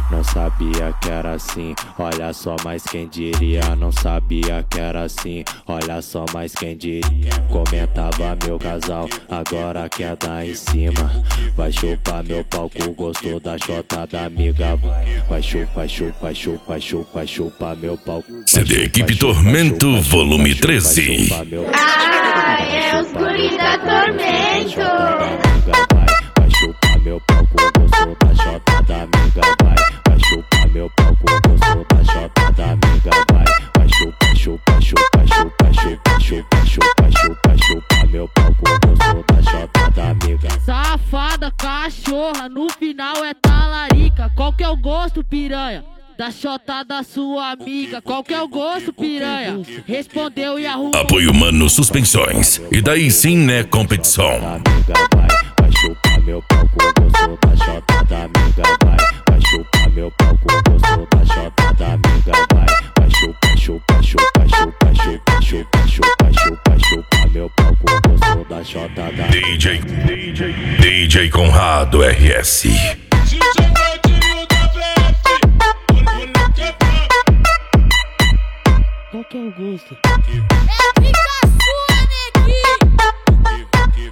Não sabia que era assim, olha só, mas quem diria. Não sabia que era assim, olha só, mas quem diria. Comentava meu casal, agora quer dar em cima. Vai chupar meu palco, gostou da chota da amiga. Vai chupa, chupa, chupa, chupa, chupa meu palco. CD Equipe Tormento, volume 13. Ai, é os guri da Tormento. Vai chupar meu palco, gostou da chota da amiga. Vai chupar meu palco, gostou da chota da amiga. Vai chupa, chupa, chupa, chupa, chupa, chupa, chupa, chupa, chupa meu palco, gostou da chota da amiga. Safada, cachorra, no final é talarica. Qual que é o gosto, piranha? Da chota da sua amiga. Qual que é o gosto, piranha? Respondeu e arrumou. Apoio Mano Suspensões. E daí sim, né, competição. Vai chupar meu palco, gostou da chota da amiga. Vai chupar meu palco, gostou da chota da amiga. Vai chupa, chupa, chupa, chupa, chupa, chupa, chupa, chupa, chupa meu palco, gostou da chota da amiga. DJ Conrado RS. Qual que é o gosto? É pica sua, neguinho.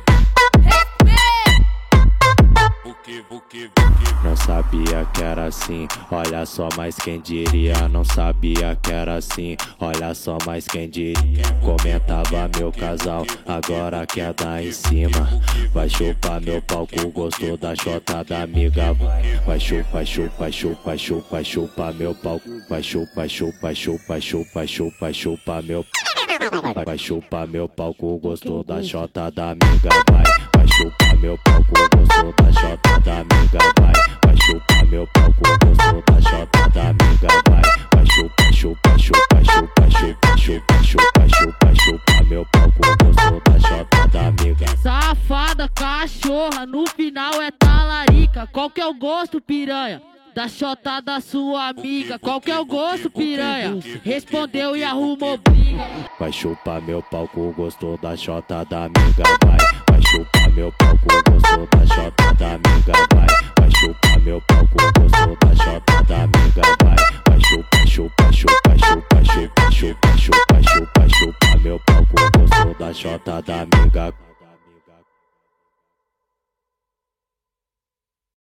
Não sabia que era assim, olha só, mas quem diria. Não sabia que era assim, olha só, mas quem diria. Comentava meu casal, agora quer dar em cima. Vai chupar meu palco, gostou da chota da amiga. Vai chupa, chupa, chupa, chupa, chupa meu palco. Vai chupa, chupa, chupa, chupa, chupa, chupa meu. Vai chupar meu palco, gostou da chota da amiga. Vai chupar meu palco, gostou da chota da amiga. Vai chupar meu palco, gostou da chota da amiga. Vai chupa, chupa, chupa, chupa, chupa, chupa, chupa, chupa, chupa meu palco, gostou da chota da amiga. Safada, cachorra, no final é talarica. Qual que é o gosto, piranha? Da chota da sua amiga. Qual que é o gosto, piranha? Respondeu e arrumou briga. Vai chupar meu palco, gostou da chota da amiga. Vai chupar meu palco, gostou da chota da amiga. Vai chupar meu palco, gostou da chota da amiga. Vai chupar